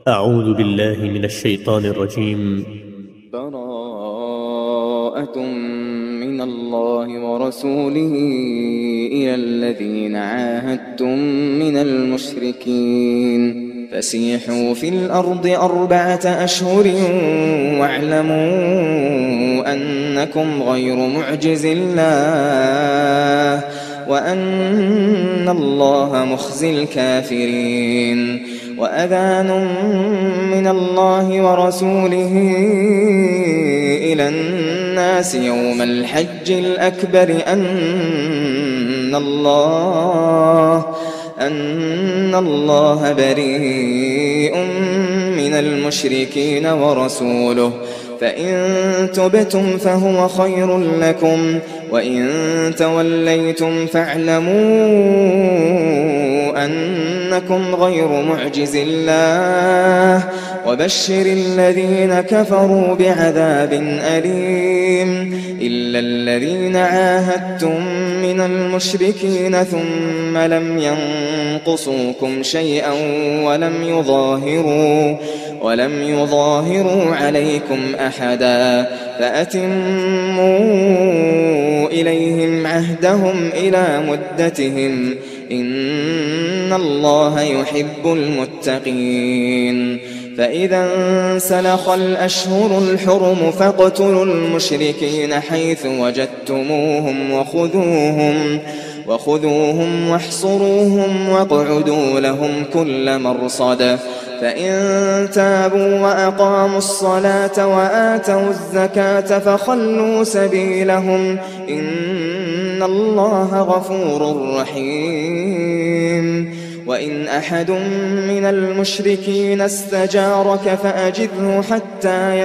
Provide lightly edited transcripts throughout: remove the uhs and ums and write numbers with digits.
أعوذ بالله من الشيطان الرجيم. براءة من الله ورسوله إلى الذين عاهدتم من المشركين فسيحوا في الأرض 4 أشهر واعلموا أنكم غير معجز الله وأن الله مخزي الكافرين. وأذان من الله ورسوله إلى الناس يوم الحج الأكبر أن الله بريء من المشركين ورسوله فإن تبتم فهو خير لكم وإن توليتم فاعلموا أنكم غير معجز الله وبشر الذين كفروا بعذاب أليم. إلا الذين عاهدتم من المشركين ثم لم ينقصوكم شيئا ولم يظاهروا عليكم أحدا فأتموا إليهم عهدهم إلى مدتهم إن الله يحب المتقين. فإذا انسلخ الأشهر الحرم فاقتلوا المشركين حيث وجدتموهم وخذوهم واحصروهم واقعدوا لهم كل مرصد. فإن تابوا وأقاموا الصلاة وآتوا الزكاة فخلوا سبيلهم إن الله غفور رحيم. وإن أحد من المشركين استجارك فأجره حتى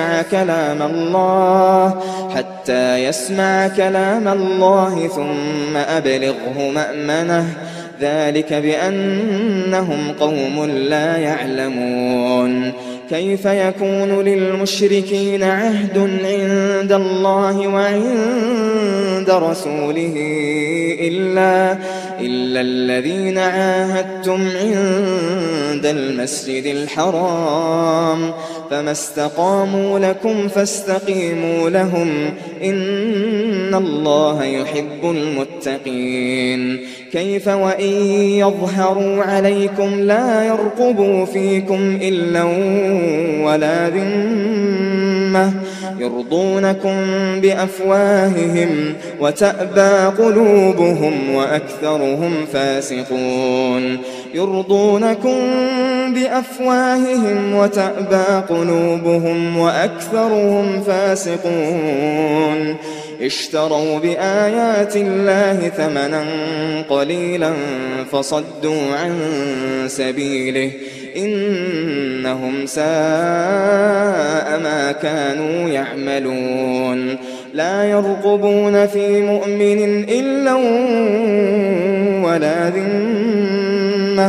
يسمع كلام الله ثم أبلغه مأمنه ذلك بأنهم قوم لا يعلمون. كيف يكون للمشركين عهد عند الله وعند رسوله إلا الذين عاهدتم عند المسجد الحرام فما استقاموا لكم فاستقيموا لهم إن الله يحب المتقين. كيف وإن يظهروا عليكم لا يرقبوا فيكم إلا ولا ذمة يرضونكم بأفواههم وتأبى قلوبهم وأكثرهم فاسقون. يرضونكم بأفواههم وتأبى قلوبهم وأكثرهم فاسقون. اشتروا بآيات الله ثمنا قليلا فصدوا عن سبيله إنهم ساء ما كانوا يعملون. لا يرقبون في مؤمن إلا ولا ذمة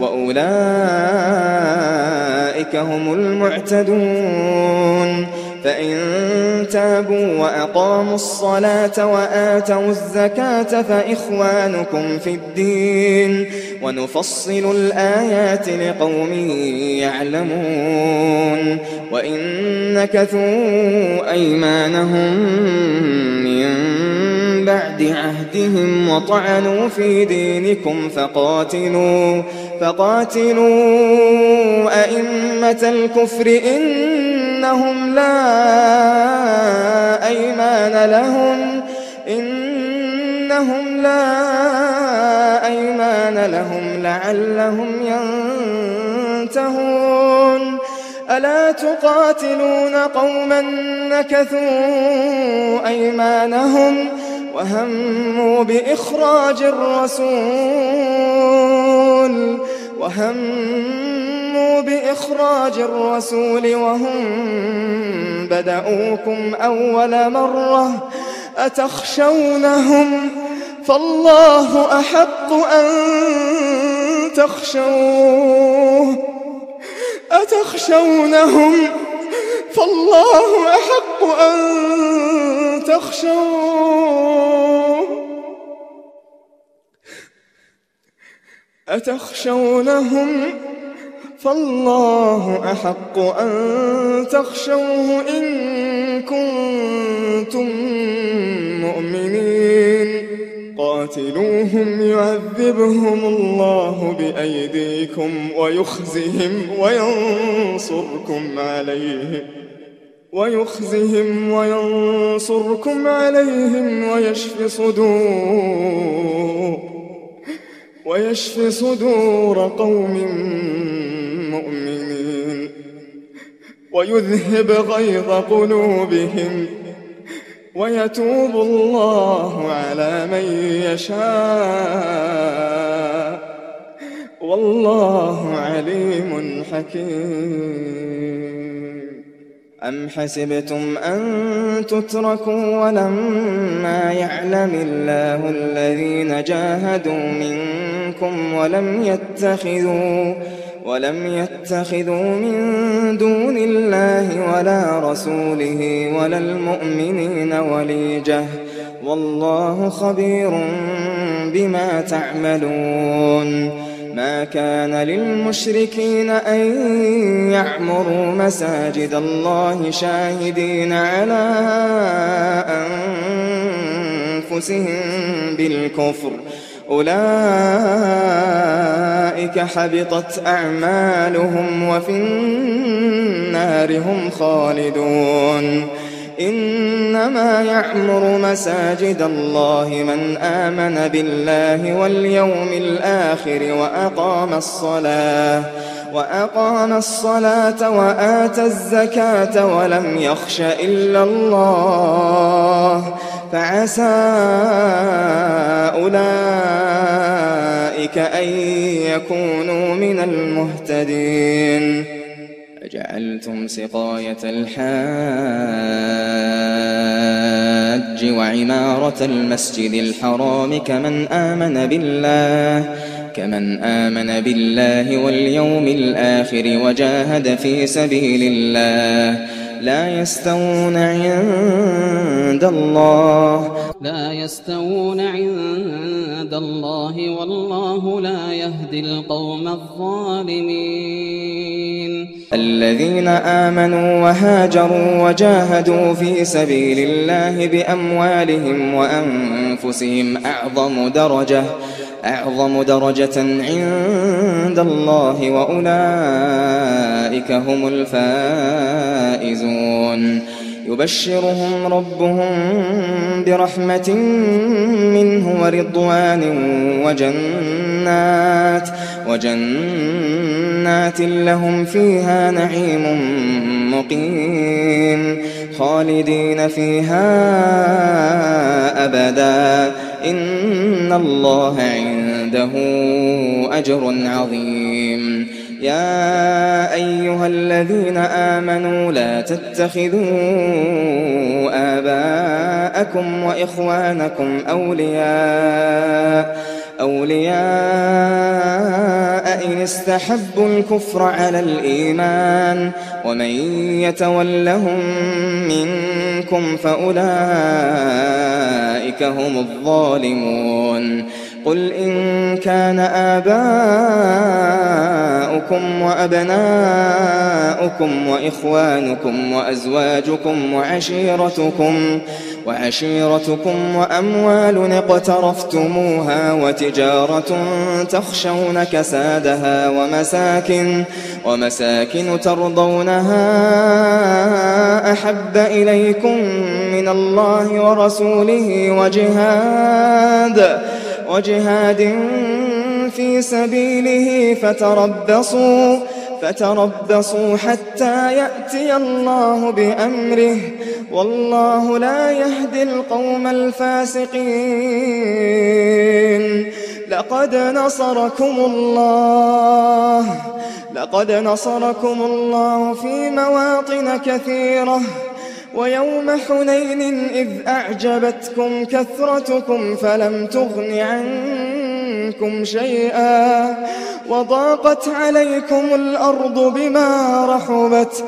وأولئك هم المعتدون. فإن تابوا وأقاموا الصلاة وآتوا الزكاة فإخوانكم في الدين ونفصل الآيات لقوم يعلمون. وإن نكثوا أيمانهم من بعد عهدهم وطعنوا في دينكم فقاتلوا أئمة الكفر إنهم لا أيمان لهم لعلهم ينتهون. ألا تقاتلون قوما نكثوا أيمانهم وهموا بإخراج الرسول وهم بدأوكم أول مرة أتخشونهم فالله أحق أن تخشوه أتخشونهم فالله أحق أن تخشوه إن كنتم مؤمنين قاتلوهم يعذبهم الله بأيديكم ويخزهم وينصركم عليهم ويشف صدور قوم مؤمنين ويذهب غيظ قلوبهم ويتوب الله على من يشاء والله عليم حكيم. أم حسبتم أن تتركوا ولما يعلم الله الذين جاهدوا منكم ولم يتخذوا من دون الله ولا رسوله ولا المؤمنين وليجة والله خبير بما تعملون. ما كان للمشركين أن يعمروا مساجد الله شاهدين على أنفسهم بالكفر أولئك حبطت أعمالهم وفي النار هم خالدون. إنما يعمر مساجد الله من آمن بالله واليوم الآخر وأقام الصلاة وآتى الزكاة ولم يخش إلا الله فعسى أولئك أن يكونوا من المهتدين. أجعلتم سقاية الحاج وعمارة المسجد الحرام كمن آمن بالله واليوم الآخر وجاهد في سبيل الله لا يستوون عند الله والله لا يهدي القوم الظالمين. الذين آمنوا وهاجروا وجاهدوا في سبيل الله بأموالهم وأنفسهم أعظم درجة عند الله وأولئك هم الفائزون. يبشرهم ربهم برحمة منه ورضوان وجنات لهم فيها نعيم مقيم خالدين فيها أبدا إن الله عنده أجر عظيم. يا أيها الذين آمنوا لا تتخذوا آباءكم وإخوانكم أولياء إن استحبوا الكفر على الإيمان ومن يتولهم منكم فأولئك هم الظالمون. قل إن كان آباؤكم وأبناؤكم وإخوانكم وأزواجكم وعشيرتكم وأموال اقترفتموها وتجارة تخشون كسادها ومساكن ترضونها أحب إليكم من الله ورسوله وجهاد في سبيله فتربصوا حتى يأتي الله بأمره والله لا يهدي القوم الفاسقين. لقد نصركم الله في مواطن كثيرة ويوم حنين إذ أعجبتكم كثرتكم فلم تغن عنكم شيئا وضاقت عليكم الأرض بما رحبت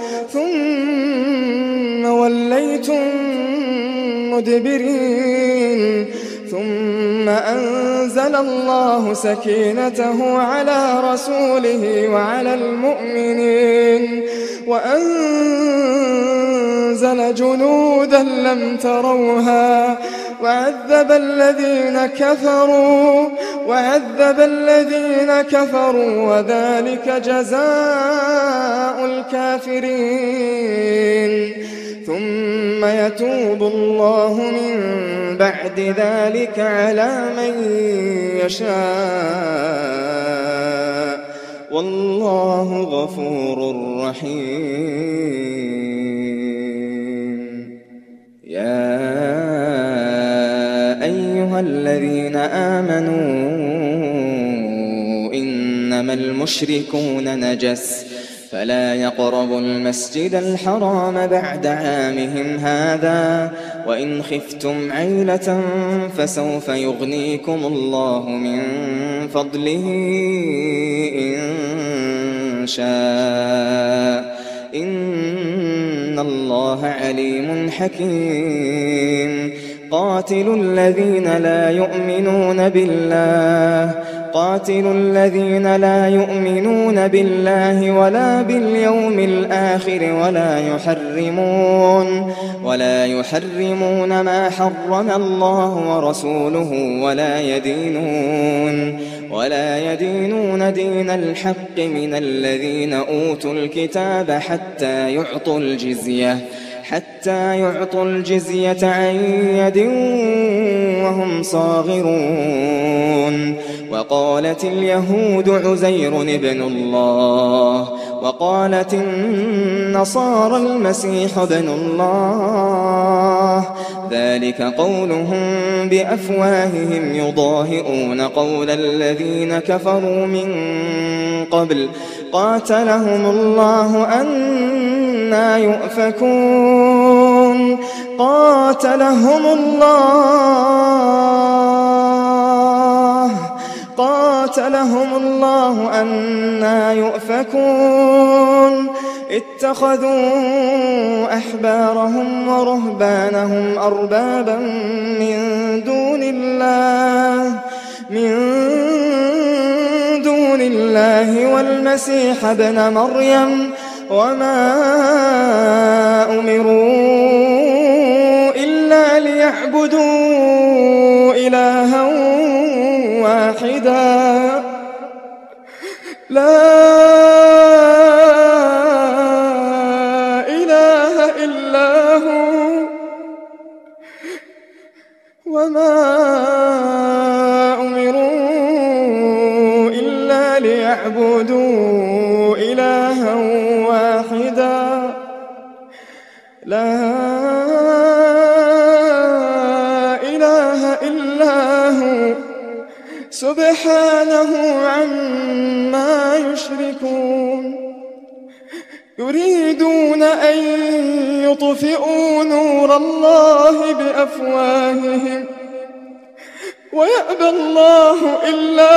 ثم وليتم مدبرين ثم أنزل الله سكينته على رسوله وعلى المؤمنين وأنزل جنودا لم تروها وعذب الذين كفروا وذلك جزاء الكافرين ثم يتوب الله من بعد ذلك على من يشاء والله غفور رحيم. يا أيها الذين آمنوا إنما المشركون نجس فلا يقربوا المسجد الحرام بعد عامهم هذا وإن خفتم عيلة فسوف يغنيكم الله من فضله إن شاء إن الله عليم حكيم. قاتلوا الذين لا يؤمنون بالله ولا باليوم الآخر ولا يحرمون ما حرم الله ورسوله ولا يدينون دين الحق من الذين أوتوا الكتاب حتى يعطوا الجزية عن يد وهم صاغرون. وقالت اليهود عزير ابن الله وقالت النصارى المسيح ابن الله ذلك قولهم بأفواههم يضاهئون قول الذين كفروا من قبل قاتلهم الله أنى يؤفكون. قاتلهم الله أنى يؤفكون. اتخذوا أحبارهم ورهبانهم أربابا من دون الله والمسيح ابن مريم وما أمروا إلا ليعبدوا إلها واحدا لا إله إلا هو وما أمروا إلا ليعبدوا إلها واحدا لا إله إلا هو سبحانه عما يشركون. يريدون أن يطفئوا نور الله بأفواههم ويأبى الله إلا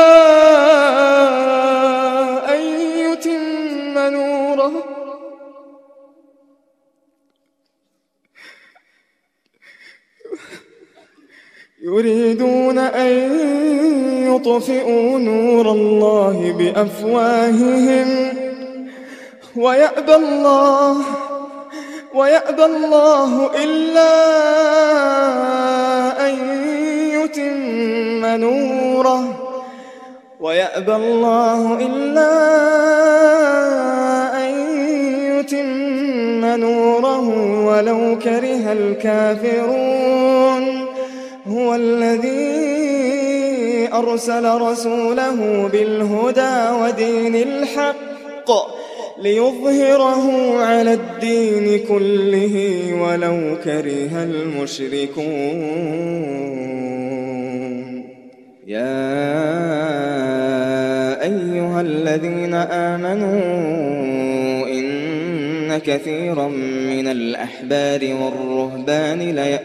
أن يتم نوره يريدون أن يطفئوا نور الله بأفواههم ويأبى الله إلا أن يتم نوره ولو كره الكافرون. هو الذي أرسل رسوله بالهدى ودين الحق ليظهره على الدين كله ولو كره المشركون. يا أيها الذين آمنوا إن كثيرا من الأحبار والرهبان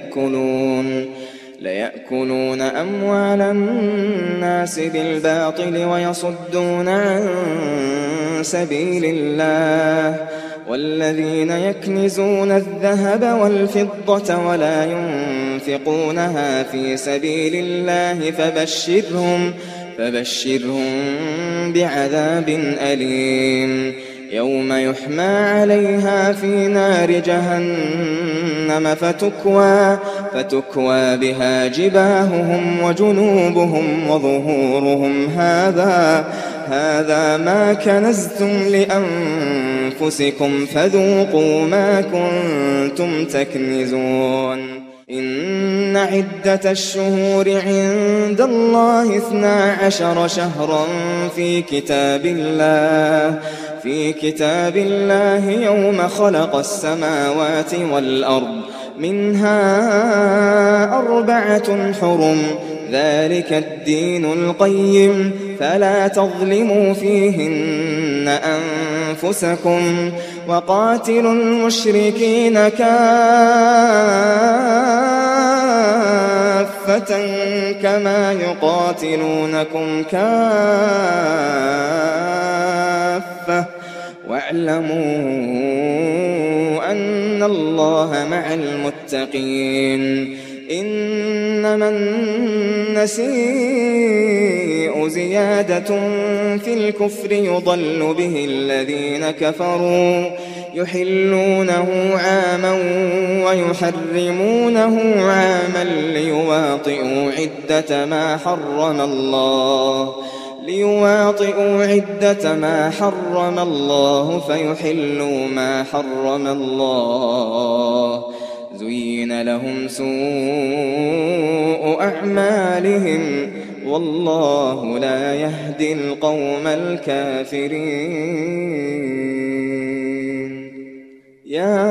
ليأكلون أموال الناس بالباطل ويصدون عن سبيل الله والذين يكنزون الذهب والفضة ولا ينفقونها في سبيل الله فبشرهم بعذاب أليم يوم يحمى عليها في نار جهنم فتكوى بها جباههم وجنوبهم وظهورهم هذا ما كنزتم لأنفسكم فذوقوا ما كنتم تكنزون إن عدة الشهور عند الله 12 شهرا في كتاب الله يوم خلق السماوات والأرض منها 4 حرم ذلك الدين القيم فلا تظلموا فيهن أنفسكم وقاتلوا المشركين كافة كما يقاتلونكم كافة واعلموا أن الله مع المتقين إنما النسيء زيادة في الكفر يضل به الذين كفروا يحلونه عاما ويحرمونه عاما ليواطئوا عدة ما حرم الله فيحلوا ما حرم الله زين لهم سوء أعمالهم والله لا يهدي القوم الكافرين يا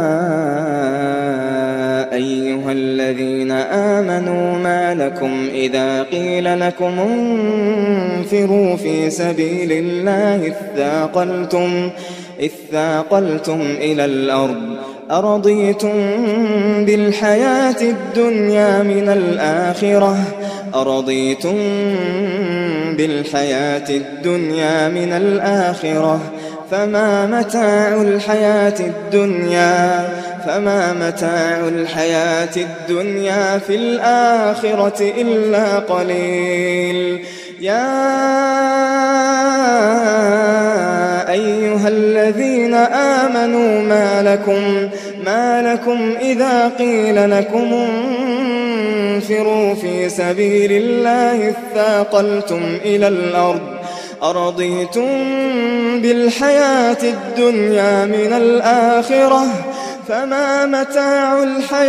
أيها الذين آمنوا ما لكم إذا قيل لكم انفروا في سبيل الله اثاقلتم إلى الأرض أرضيتم بالحياة الدنيا من الآخرة فما متاع الحياة الدنيا في الآخرة إلا قليل يا أيها الذين آمنوا ما لكم إذا قيل لكم انفروا في سبيل الله اثاقلتم إلى الأرض أرضيتم بالحياة الدنيا من الآخرة فما متاع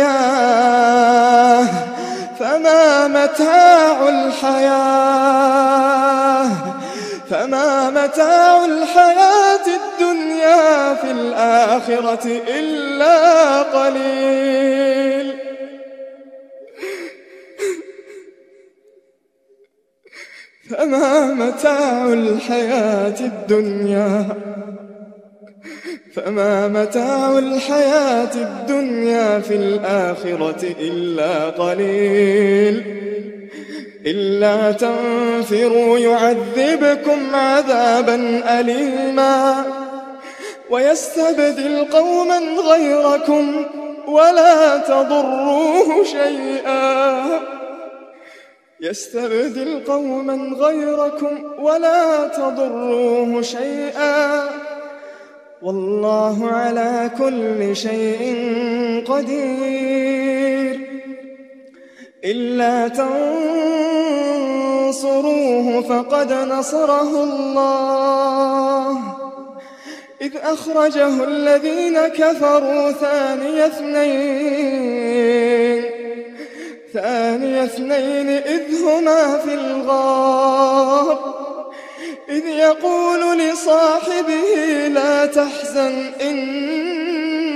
الحياة الدنيا في الآخرة إلا قليل فما متاع الحياة الدنيا في الآخرة إلا قليل إلا تنفروا يعذبكم عذابا أليما ويستبدل قوما غيركم ولا تضروه شيئا والله على كل شيء قدير إلا تنصروه فقد نصره الله إذ أخرجه الذين كفروا ثاني اثنين إذ هما في الغار إذ يقول لصاحبه لا تحزن إن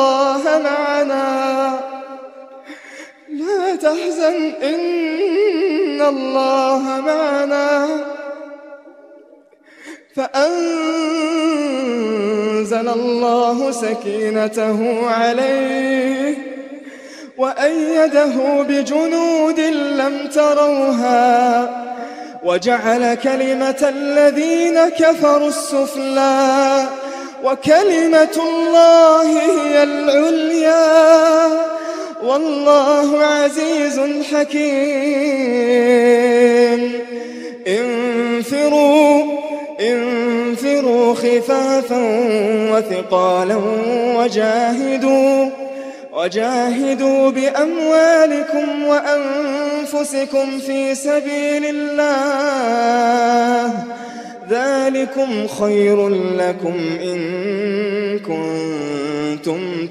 الله معنا فأنزل الله سكينته عليه وأيده بجنود لم تروها وجعل كلمة الذين كفروا السفلى وكلمة الله هي العليا والله عزيز حكيم. انفروا خفافا وثقالا وجاهدوا بأموالكم وأنفسكم في سبيل الله ذلكم خير لكم إن كنتم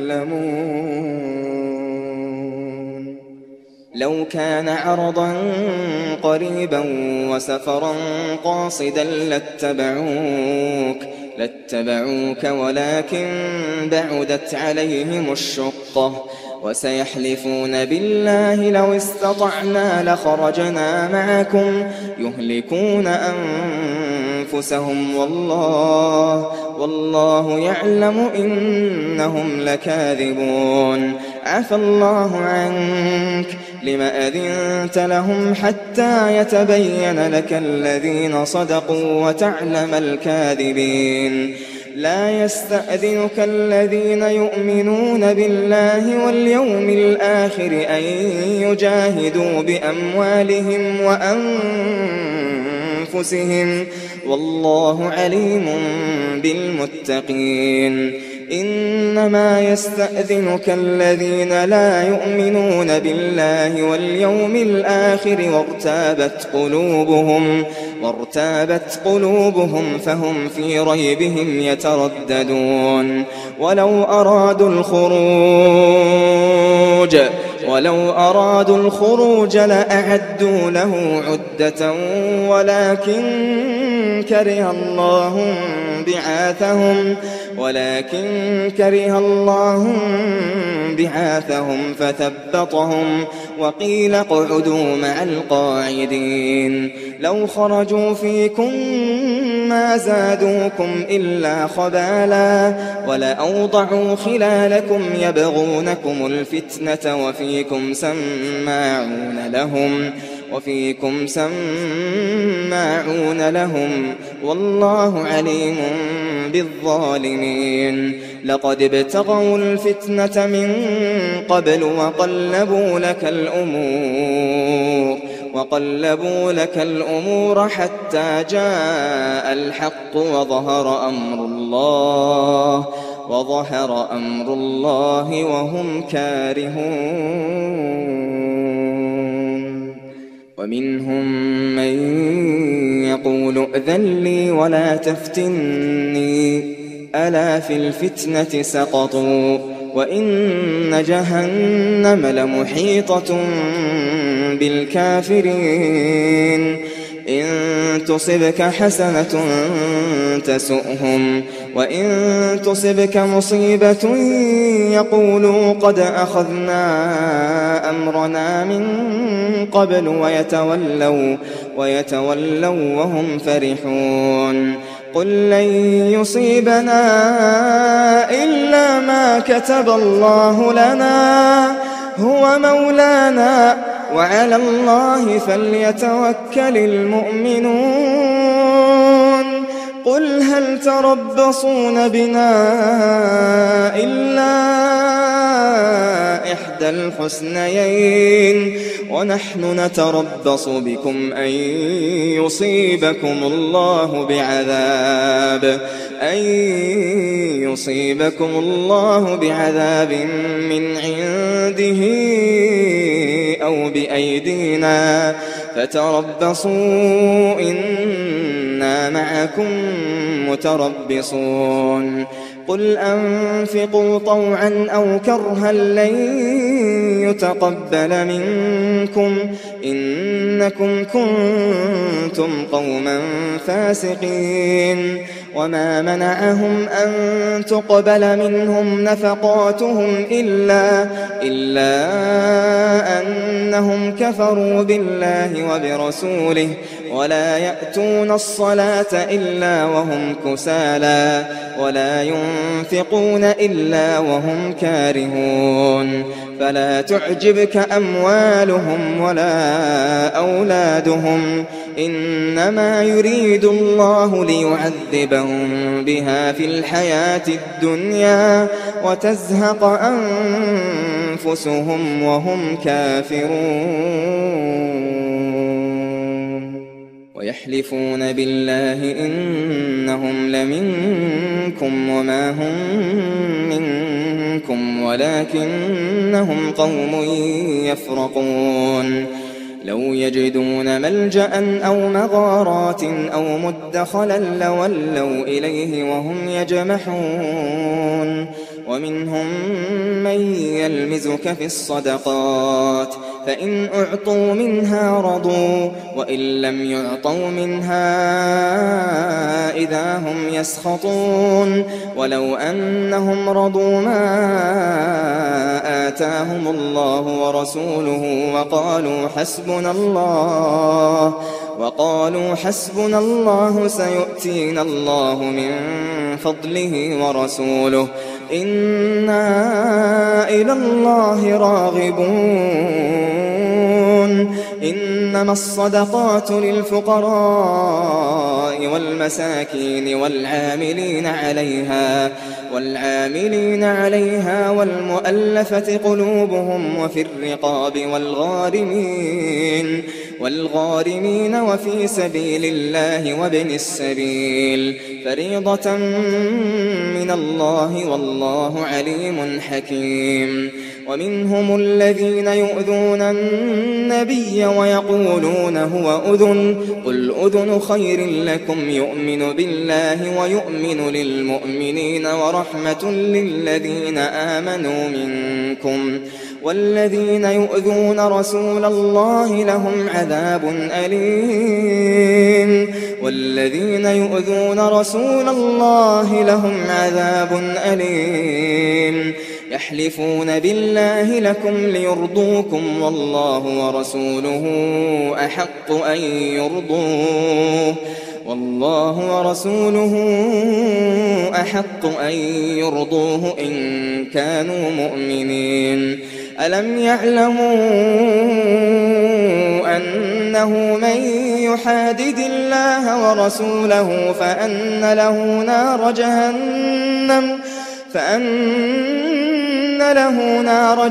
تعلمون. لو كان عرضا قريبا وسفرا قاصدا لاتبعوك ولكن بعدت عليهم الشقة وسيحلفون بالله لو استطعنا لخرجنا معكم يهلكون أنفسهم والله يعلم إنهم لكاذبون. عفى الله عنك لم أذنت لهم حتى يتبين لك الذين صدقوا وتعلم الكاذبين. لا يستأذنك الذين يؤمنون بالله واليوم الآخر أن يجاهدوا بأموالهم وأنفسهم والله عليم بالمتقين. إنما يستأذنك الذين لا يؤمنون بالله واليوم الآخر وارتابت قلوبهم فهم في ريبهم يترددون. ولو أرادوا الخروج لأعدوا له عدة ولكن كره الله بعاثهم فثبطهم وقيل اقعدوا مع القاعدين. لو خرجوا فيكم ما زادوكم إلا خبالا ولأوضعوا خلالكم يبغونكم الفتنة وفيكم سماعون لهم والله عليم بالظالمين. لقد ابتغوا الفتنة من قبل وقلبوا لك الأمور حتى جاء الحق وظهر أمر الله وهم كارهون. ومنهم من يقول ائذن لي ولا تفتني ألا في الفتنة سقطوا وإن جهنم لمحيطة بالكافرين. إن تصبك حسنة تسؤهم وإن تصبك مصيبة يقولوا قد أخذنا أمرنا من قبل ويتولوا وهم فرحون. قل لن يصيبنا إلا ما كتب الله لنا هو مولانا وعلى الله فليتوكل المؤمنون. قل هل تربصون بنا إلا إحدى الحسنيين ونحن نتربص بكم أن يصيبكم الله بعذاب من عنده أو بأيدينا فتربصوا إنا معكم متربصون. قل أنفقوا طوعا أو كرها لن يتقبل منكم إنكم كنتم قوما فاسقين. وما منعهم أن تقبل منهم نفقاتهم إلا أنهم كفروا بالله ولا يأتون الصلاة إلا وهم كسالى ولا ينفقون إلا وهم كارهون فلا تعجبك أموالهم ولا أولادهم إنما يريد الله ليعذبهم بها في الحياة الدنيا وتزهق أنفسهم وهم كافرون ويحلفون بالله إنهم لمنكم وما هم منكم ولكنهم قوم يفرقون لو يجدون ملجأ أو مغارات أو مدخلا لولوا إليه وهم يجمحون ومنهم من يلمزك في الصدقات فإن أعطوا منها رضوا وإن لم يعطوا منها إذا هم يسخطون ولو أنهم رضوا ما آتاهم الله ورسوله وقالوا حسبنا الله سيؤتينا الله من فضله ورسوله إنا إلى الله راغبون إنما الصدقات للفقراء والمساكين والعاملين عليها والمؤلفة قلوبهم وفي الرقاب والغارمين وفي سبيل الله وابن السبيل فريضة من الله والله عليم حكيم ومنهم الذين يؤذون النبي ويقولون هو أذن قل أذن خير لكم يؤمن بالله ويؤمن للمؤمنين ورحمة للذين آمنوا منكم والذين يؤذون رسول الله لهم عذاب أليم يحلفون بالله لكم ليرضوكم والله ورسوله أحق أن يرضوه إن كانوا مؤمنين ألم يعلموا أنه من يحادد الله ورسوله فأن له نار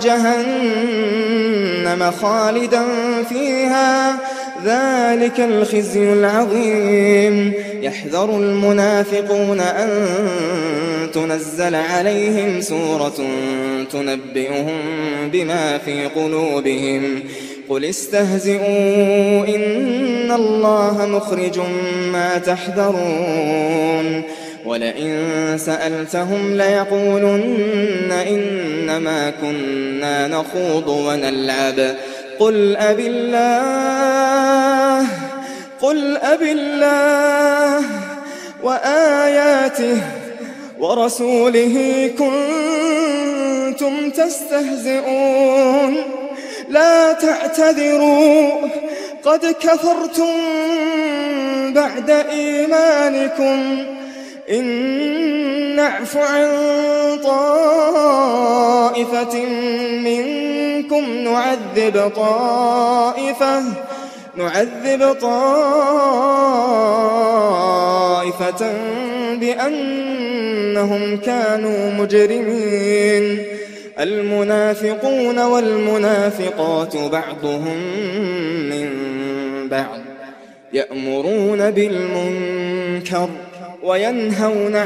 جهنم خالدا فيها ذلك الخزي العظيم يحذر المنافقون أن تنزل عليهم سورة تنبئهم بما في قلوبهم قل استهزئوا إن الله مخرج ما تحذرون ولئن سألتهم ليقولن إنما كنا نخوض ونلعب قل أبي الله وآياته ورسوله كنتم تستهزئون لا تعتذروا قد كفرتم بعد إيمانكم إن نعف عن طائفة منكم نعذب طائفة بأنهم كانوا مجرمين المنافقون والمنافقات بعضهم من بعض يأمرون بالمنكر وينهون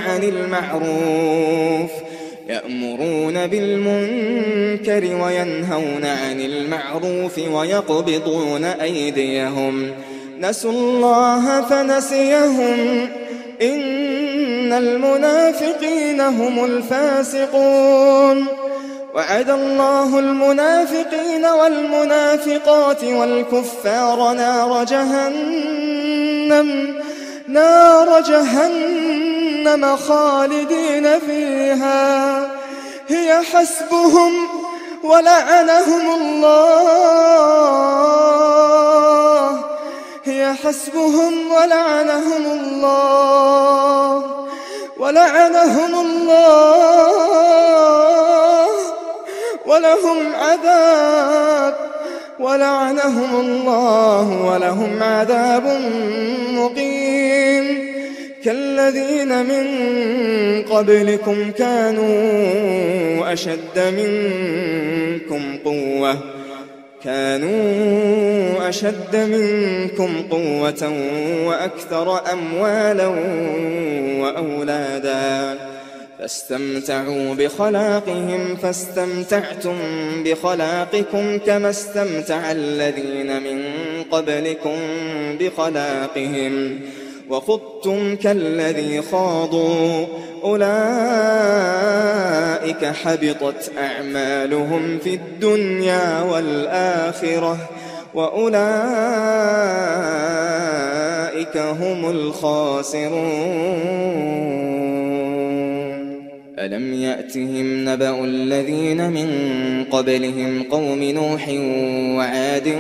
عن المعروف ويقبضون أيديهم نسوا الله فنسيهم إن المنافقين هم الفاسقون وعد الله المنافقين والمنافقات والكفار نار جهنم خالدين فيها هي حسبهم ولعنهم الله حسبهم ولعنهم الله ولهم عذاب مقيم كالذين من قبلكم كانوا أشد منكم قوة وأكثر أموالا وأولادا فاستمتعوا بخلاقهم فاستمتعتم بخلاقكم كما استمتع الذين من قبلكم بخلاقهم وخضتم كالذي خاضوا أولئك حبطت أعمالهم في الدنيا والآخرة وأولئك هم الخاسرون. ألم يأتهم نبأ الذين من قبلهم قوم نوح وعاد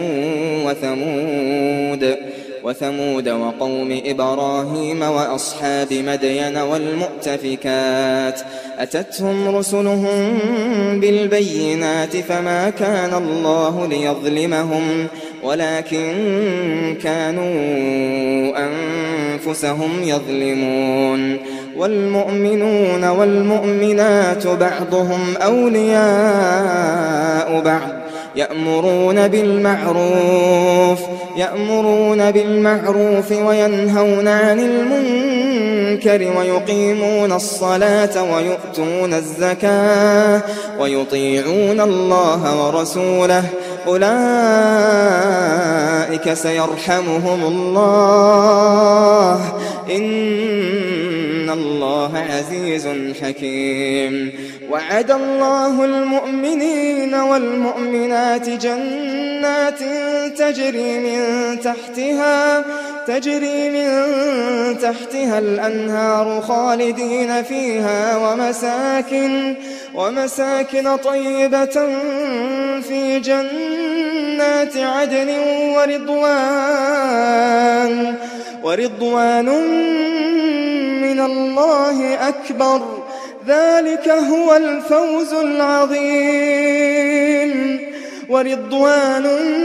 وثمود وقوم إبراهيم وأصحاب مدين والمؤتفكات أتتهم رسلهم بالبينات فما كان الله ليظلمهم ولكن كانوا أنفسهم يظلمون. والمؤمنون والمؤمنات بعضهم أولياء بعض يأمرون بالمعروف وينهون عن المنكر ويقيمون الصلاة ويؤتون الزكاة ويطيعون الله ورسوله أولئك سيرحمهم الله إن الله عزيز حكيم. وعد الله المؤمنين والمؤمنات جنات تجري من تحتها الأنهار خالدين فيها ومساكن طيبة في جنات عدن ورضوان من الله أكبر ذلك هو الفوز العظيم. ورضوان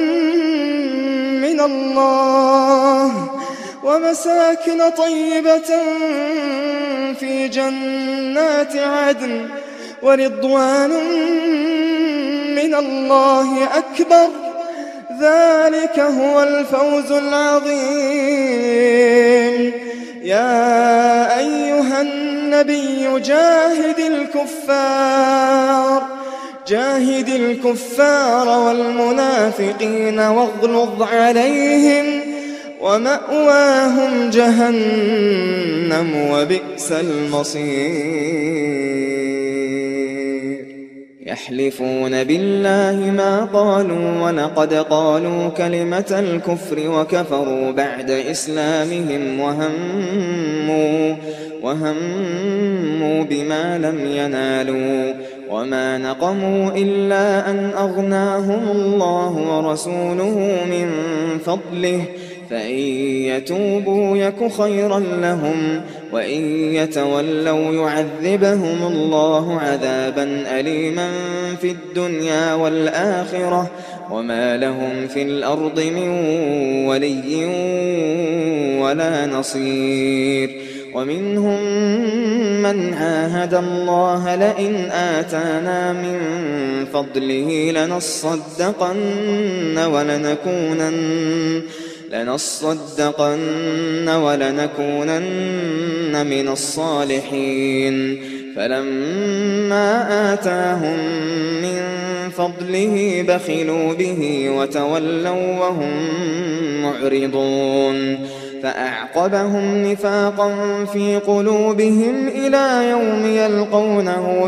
من الله ومساكن طيبة في جنات عدن ورضوان من الله أكبر ذلك هو الفوز العظيم. يا أيها النبي جاهد الكفار والمنافقين واغلظ عليهم ومأواهم جهنم وبئس المصير. يحلفون بالله ما قالوا ولقد قالوا كلمة الكفر وكفروا بعد إسلامهم وهموا بما لم ينالوا وما نقموا إلا أن أغناهم الله ورسوله من فضله فإن يتوبوا يك خيرا لهم وإن يتولوا يعذبهم الله عذابا أليما في الدنيا والآخرة وما لهم في الأرض من ولي ولا نصير. ومنهم من عاهد الله لئن آتانا من فضله لنصدقن ولنكونن من الصالحين. فلما آتاهم من فضله بخلوا به وتولوا وهم معرضون. فأعقبهم نفاقا في قلوبهم إلى يوم يلقونه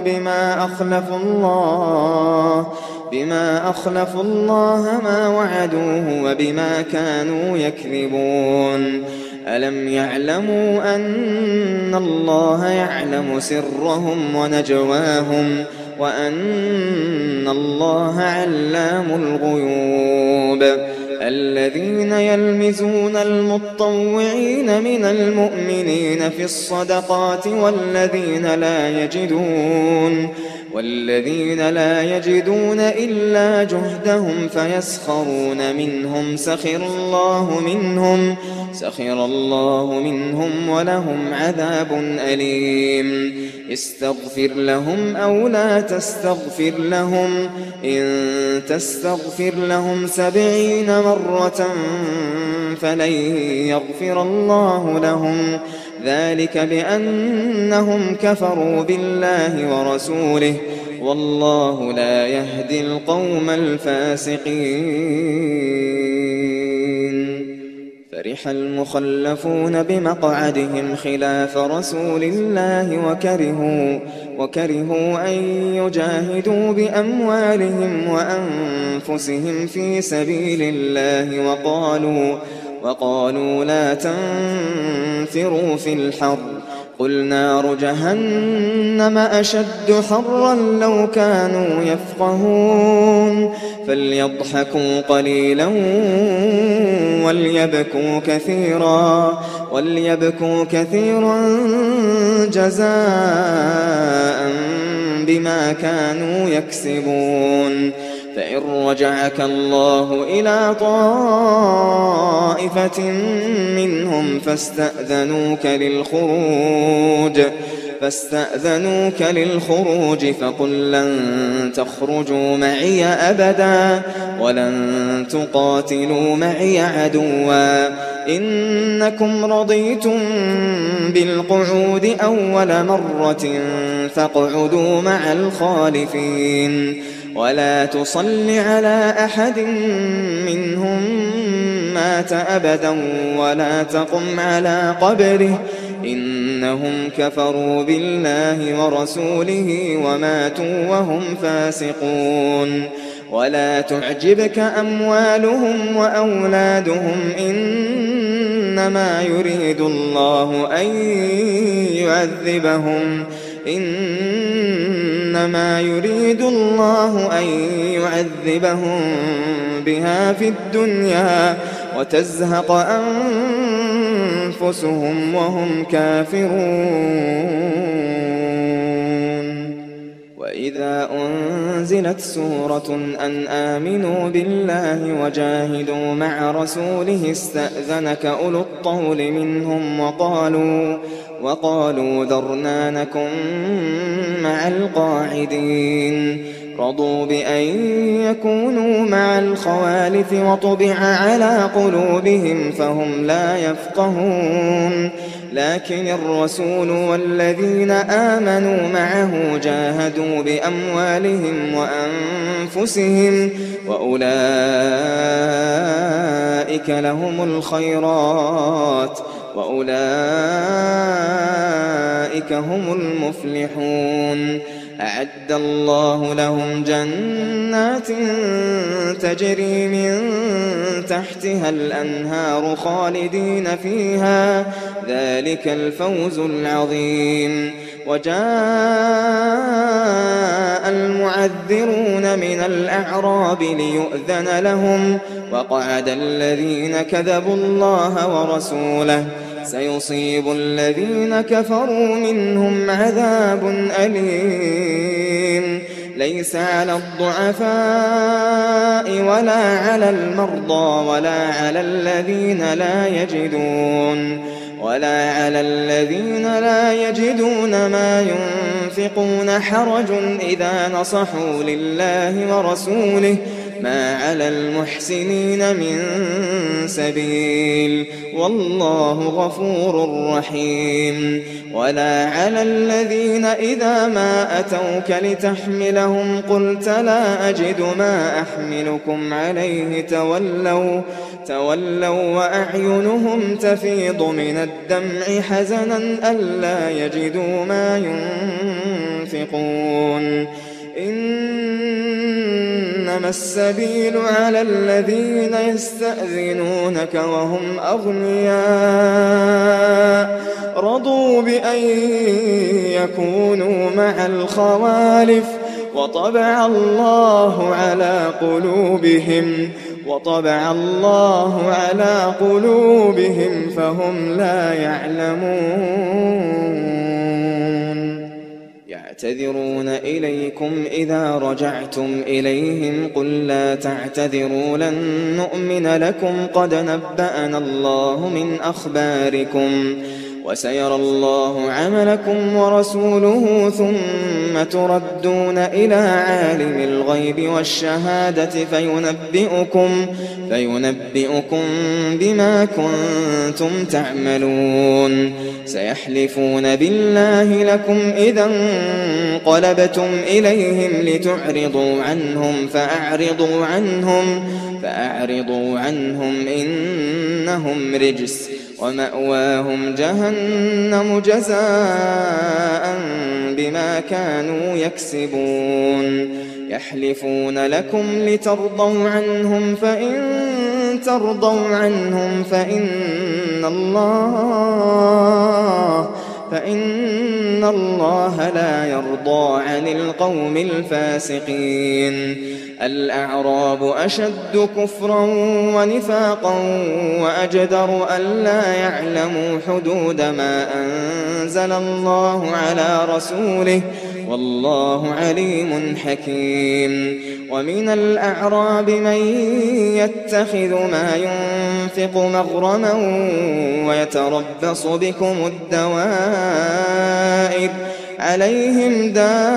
بما أخلفوا الله ما وعدوه وبما كانوا يكذبون. ألم يعلموا أن الله يعلم سرهم ونجواهم وأن الله علام الغيوب. الذين يلمزون المطوعين من المؤمنين في الصدقات والذين لا يجدون إلا جهدهم فيسخرون منهم سخر الله منهم ولهم عذاب أليم استغفر لهم أو لا تستغفر لهم إن تستغفر لهم 70 مرة فلن يغفر الله لهم ذلك بأنهم كفروا بالله ورسوله والله لا يهدي القوم الفاسقين فرح المخلفون بمقعدهم خلاف رسول الله وكرهوا أن يجاهدوا بأموالهم وأنفسهم في سبيل الله وقالوا لا تنفروا في الحر قل نار جهنم أشد حرا لو كانوا يفقهون فليضحكوا قليلا وليبكوا كثيرا جزاء بما كانوا يكسبون فإن رجعك الله إلى طائفة منهم فاستأذنوك للخروج فقل لن تخرجوا معي أبدا ولن تقاتلوا معي عدوا إنكم رضيتم بالقعود أول مرة فاقعدوا مع الخالفين ولا تصل على أحد منهم مات أبدا ولا تقم على قبره إنهم كفروا بالله ورسوله وماتوا وهم فاسقون ولا تعجبك أموالهم وأولادهم إنما يريد الله أن يعذبهم بها في الدنيا وتزهق أنفسهم وهم كافرون وإذا أنزلت سورة أن آمنوا بالله وجاهدوا مع رسوله استأذنك أولو الطول منهم وقالوا ذرنا نكن مع القاعدين رضوا بأن يكونوا مع الخوالف وطبع على قلوبهم فهم لا يفقهون لكن الرسول والذين آمنوا معه جاهدوا بأموالهم وأنفسهم وأولئك لهم الخيرات وأولئك هم المفلحون أعد الله لهم جنات تجري من تحتها الأنهار خالدين فيها ذلك الفوز العظيم وجاء المعذرون من الأعراب ليؤذن لهم وقعد الذين كذبوا الله ورسوله سيصيب الذين كفروا منهم عذاب أليم ليس على الضعفاء ولا على المرضى ولا على الذين لا يجدون ما ينفقون حرج إذا نصحوا لله ورسوله ما على المحسنين من سبيل والله غفور رحيم ولا على الذين إذا ما أتوك لتحملهم قلت لا أجد ما أحملكم عليه تولوا وأعينهم تفيض من الدمع حزنا ألا يجدوا ما ينفقون إنما السبيل على الذين يستأذنونك وهم أغنياء رضوا بأن يكونوا مع الخوالف وطبع الله على قلوبهم وطبع الله على قلوبهم فهم لا يعلمون يعتذرون إليكم إذا رجعتم إليهم قل لا تعتذروا لن نؤمن لكم قد نبأنا الله من أخباركم وسيرى الله عملكم ورسوله ثم تردون إلى عالم الغيب والشهادة فينبئكم بما كنتم تعملون سيحلفون بالله لكم إذا انقلبتم إليهم لتعرضوا عنهم فأعرضوا عنهم إنهم رجس ومأواهم جهنم جزاء بما كانوا يكسبون يحلفون لكم لترضوا عنهم فإن ترضوا عنهم فإن الله لا يرضى عن القوم الفاسقين الأعراب أشد كفرا ونفاقا وأجدر ألا يعلموا حدود ما أنزل الله على رسوله والله عليم حكيم ومن الأعراب من يتخذ ما ينفق مغرما ويتربص بكم الدوائر عليهم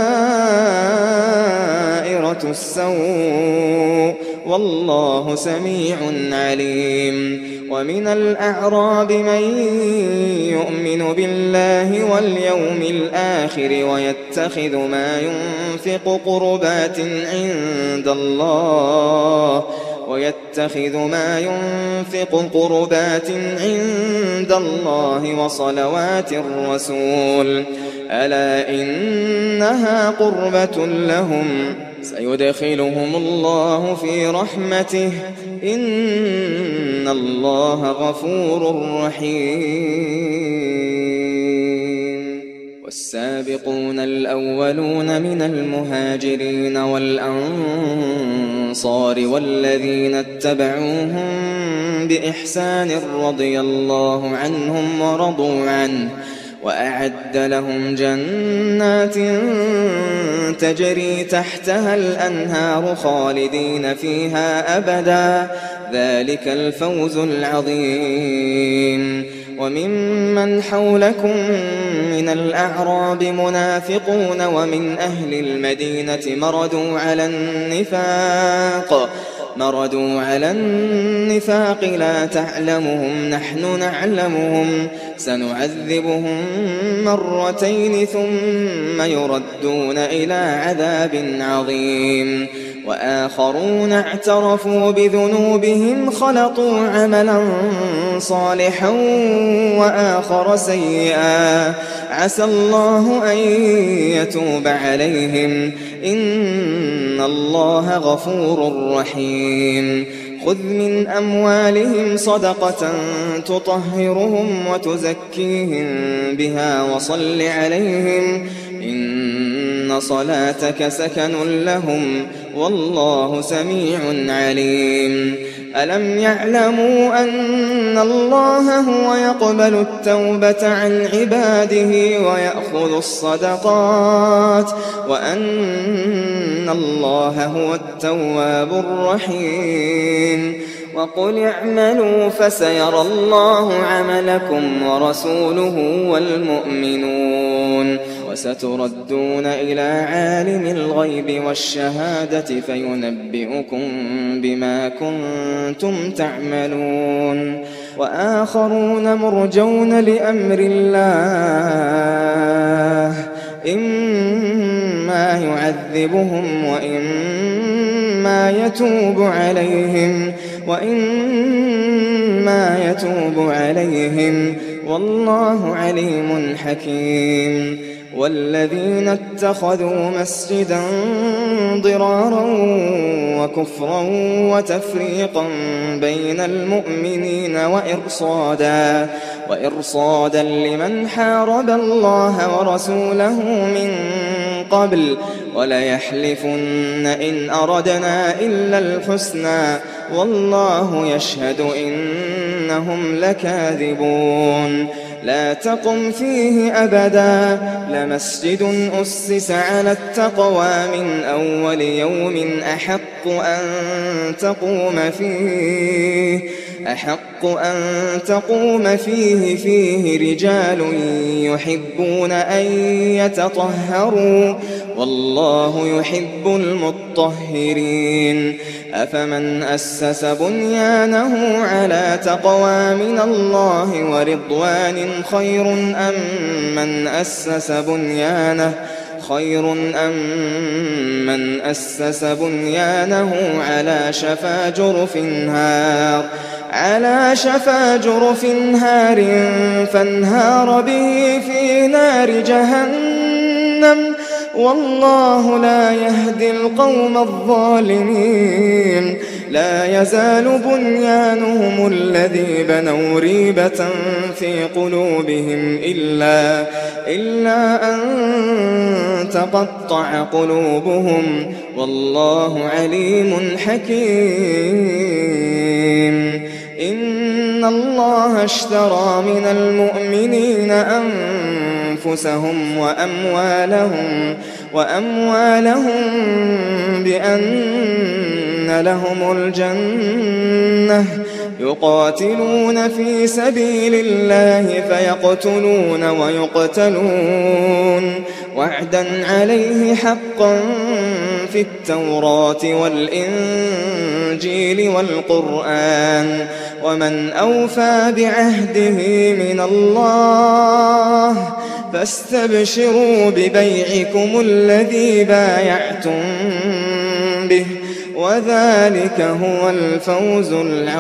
دائرة السوء والله سميع عليم ومن الأعراب من يؤمن بالله واليوم الآخر ويتخذ ما ينفق قربات عند الله وصلوات الرسول ألا إنها قربة لهم سيدخلهم الله في رحمته إن الله غفور رحيم والسابقون الأولون من المهاجرين والأنصار والذين اتبعوهم بإحسان رضي الله عنهم ورضوا عنه وأعد لهم جنات تجري تحتها الأنهار خالدين فيها أبدا ذلك الفوز العظيم وممن حولكم من الأعراب منافقون ومن أهل المدينة مردوا على النفاق لا تعلمهم نحن نعلمهم سنعذبهم مرتين ثم يردون إلى عذاب عظيم وآخرون اعترفوا بذنوبهم خلطوا عملا صالحا وآخر سيئا عسى الله أن يتوب عليهم إن الله غفور رحيم خذ من أموالهم صدقة تطهرهم وتزكيهم بها وصل عليهم إن صلاتك سكن لهم والله سميع عليم ألم يعلموا أن الله هو يقبل التوبة عن عباده ويأخذ الصدقات وأن الله هو التواب الرحيم وقل اعملوا فسيرى الله عملكم ورسوله والمؤمنون وستردون إلى عالم الغيب والشهادة فينبئكم بما كنتم تعملون وآخرون مرجون لأمر الله إما يعذبهم وإما يتوب عليهم والله عليم حكيم والذين اتخذوا مسجدا ضرارا وكفرا وتفريقا بين المؤمنين وإرصادا لمن حارب الله ورسوله من قبل وليحلفن إن أردنا إلا الحسنى والله يشهد إنهم لكاذبون لا تقم فيه أبدا لمسجد أسس على التقوى من أول يوم أحق أن تقوم فيه رجال يحبون أن يتطهروا والله يحب المطهرين أفمن أسس بنيانه على تقوى من الله ورضوان خير أم من أسس بنيانه على شفا جرف هار فانهار به في نار جهنم والله لا يهدي القوم الظالمين لا يزال بنيانهم الذي بنوا ريبة في قلوبهم إلا أن تقطع قلوبهم والله عليم حكيم إن الله اشترى من المؤمنين أنفسهم وأموالهم بأن لهم الجنة يقاتلون في سبيل الله فيقتلون ويقتلون وعدا عليه حقا في التوراة والإنجيل والقرآن ومن أوفى بعهده من الله فاستبشروا ببيعكم الذي بايعتم به وذلك هو الفوز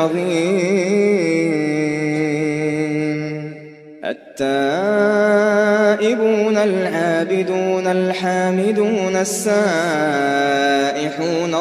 العظيم التائبون العابدون الحامدون السائحون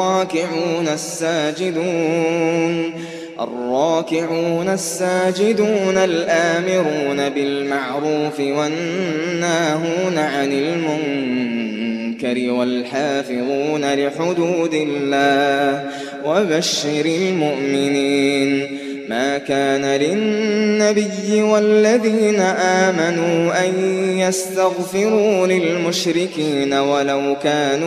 الراكعون الساجدون الآمرون بالمعروف والناهون عن المنكر والحافظون لحدود الله وبشر المؤمنين ما كان للنبي والذين آمنوا أن يستغفروا للمشركين ولو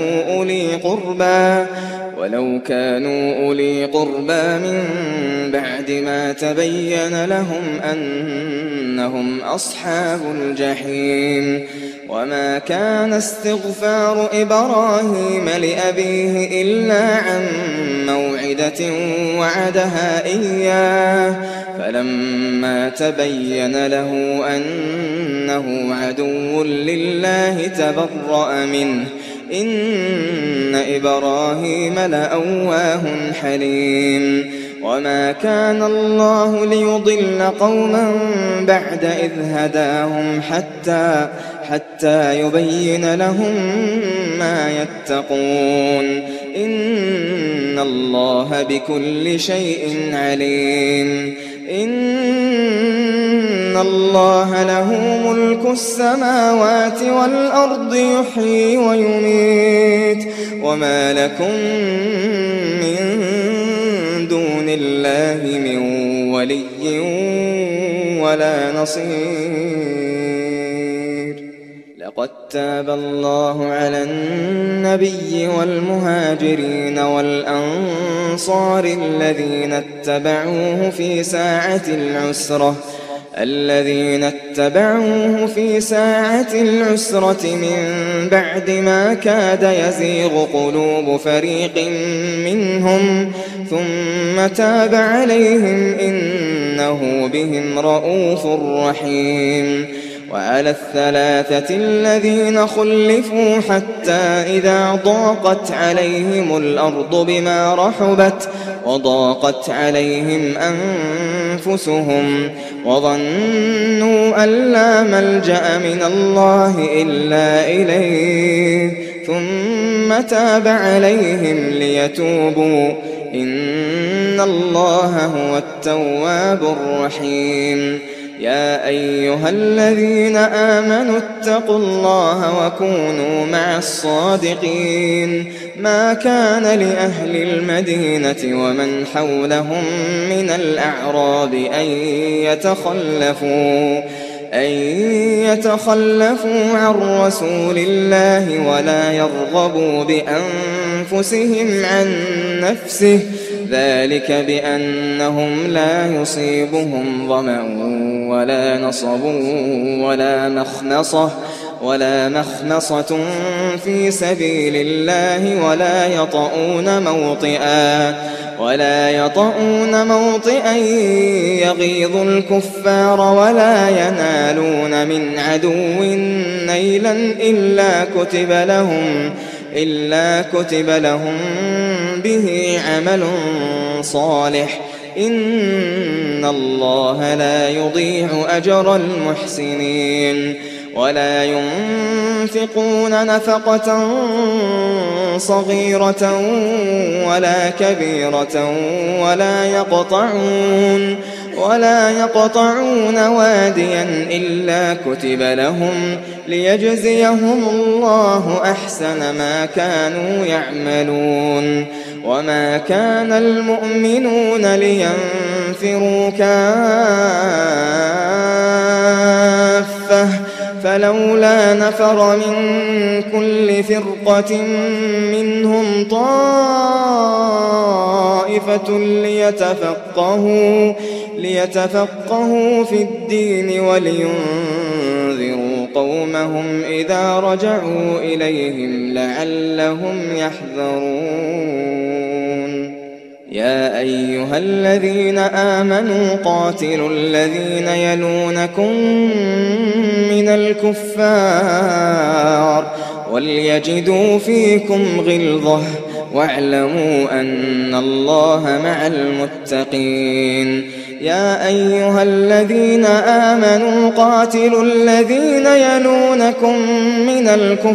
كانوا أولي قربى من بعد ما تبين لهم أنهم أصحاب الجحيم وما كان استغفار إبراهيم لأبيه إلا عن موعدة وعدها إياه فلما تبين له أنه عدو لله تبرأ منه إن إبراهيم لأواه حليم وما كان الله ليضل قوما بعد إذ هداهم حتى يبين لهم ما يتقون إن الله بكل شيء عليم إن الله له ملك السماوات والأرض يحيي ويميت وما لكم من دون الله من ولي ولا نصير لقد تاب الله على النبي والمهاجرين والأنصار الذين اتبعوه في ساعة العسرة من بعد ما كاد يزيغ قلوب فريق منهم ثم تاب عليهم إنه بهم رءوف رحيم وعلى الثلاثة الذين خلفوا حتى إذا ضاقت عليهم الأرض بما رحبت وضاقت عليهم أنفسهم وظنوا أن لا ملجأ من الله إلا إليه ثم تاب عليهم ليتوبوا إن الله هو التواب الرحيم يا أيها الذين آمنوا اتقوا الله وكونوا مع الصادقين ما كان لأهل المدينة ومن حولهم من الأعراب أن يتخلفوا عن رسول الله ولا يرغبوا بأنفسهم عن نفسه ذلك بأنهم لا يصيبهم ظمأ ولا نصب ولا مخمصة في سبيل الله ولا يطؤون موطئا يغيظ الكفار ولا ينالون من عدو نيلا إلا كتب لهم به عمل صالح إن الله لا يضيع أجر المحسنين ولا ينفقون نفقة صغيرة ولا كبيرة ولا يقطعون واديا إلا كتب لهم ليجزيهم الله أحسن ما كانوا يعملون وما كان المؤمنون لينفروا كافة فلولا نفر من كل فرقة منهم طائفة ليتفقهوا في الدين ولينذروا قومهم إذا رجعوا إليهم لعلهم يحذرون يا أيها الذين آمنوا قاتلوا الذين يلونكم من الكفار وليجدوا فيكم غلظة واعلموا أن الله مع المتقين يا أيها الذين آمنوا قاتلوا الذين يلونكم من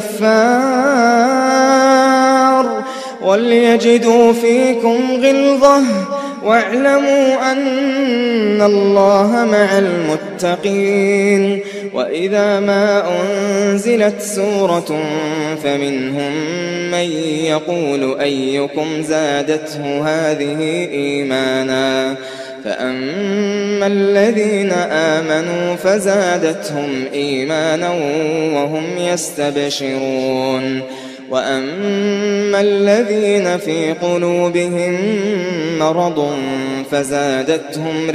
الكفار وليجدوا فيكم غلظة واعلموا أن الله مع المتقين وإذا ما أنزلت سورة فمنهم من يقول أيكم زادته هذه إيمانا فأما الذين آمنوا فزادتهم إيمانا وهم يستبشرون وأما الذين في قلوبهم مرض فزادتهم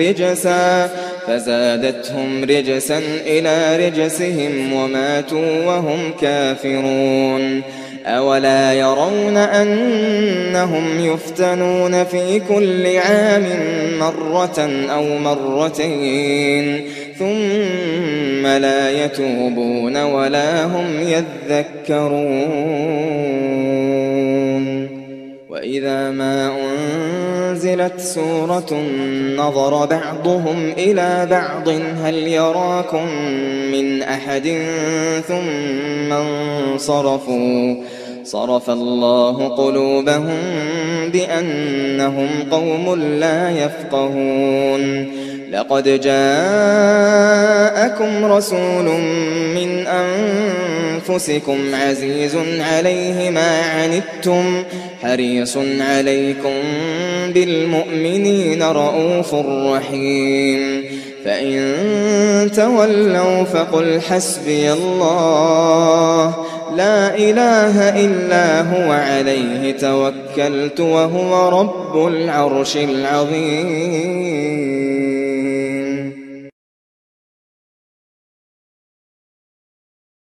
رجسا إلى رجسهم وماتوا وهم كافرون أولا يرون أنهم يفتنون في كل عام مرة أو مرتين ثم لا يتوبون ولا هم يذكرون وإذا ما أنزلت سورة نظر بعضهم إلى بعض هل يراكم من أحد ثم انصرفوا صرف الله قلوبهم بأنهم قوم لا يفقهون لقد جاءكم رسول من أنفسكم عزيز عليه ما عنتم حريص عليكم بالمؤمنين رؤوف رحيم فإن تولوا فقل حسبي الله لا إله إلا هو عليه توكلت وهو رب العرش العظيم